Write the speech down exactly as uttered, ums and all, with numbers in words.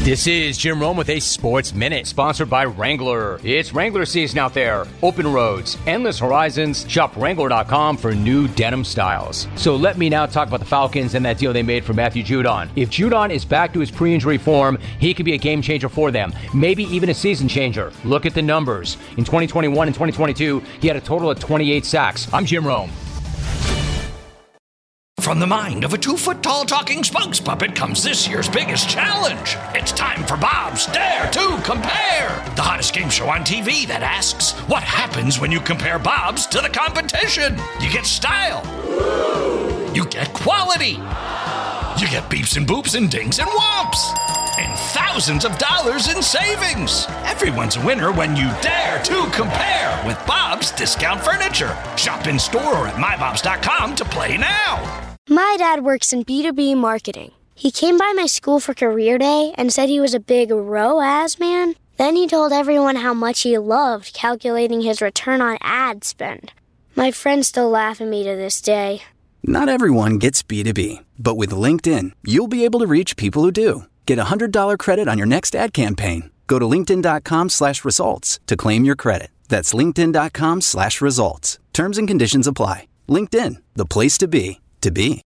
This is Jim Rome with a Sports Minute, sponsored by Wrangler. It's Wrangler season out there. Open roads, endless horizons. Shop Wrangler dot com for new denim styles. So let me now talk about the Falcons and that deal they made for Matthew Judon. If Judon is back to his pre-injury form, he could be a game changer for them, maybe even a season changer. Look at the numbers. In twenty twenty-one and twenty twenty-two, he had a total of twenty-eight sacks. I'm Jim Rome. From the mind of a two-foot-tall talking spokes puppet comes this year's biggest challenge. It's time for Bob's Dare to Compare, the hottest game show on T V that asks, what happens when you compare Bob's to the competition? You get style. You get quality. You get beeps and boops and dings and whomps. And thousands of dollars in savings. Everyone's a winner when you dare to compare with Bob's Discount Furniture. Shop in store or at my bobs dot com to play now. My dad works in B two B marketing. He came by my school for career day and said he was a big R O A S man. Then he told everyone how much he loved calculating his return on ad spend. My friends still laugh at me to this day. Not everyone gets B two B, but with LinkedIn, you'll be able to reach people who do. Get a one hundred dollars credit on your next ad campaign. Go to linkedin dot com slash results to claim your credit. That's linkedin dot com slash results. Terms and conditions apply. LinkedIn, the place to be, to be.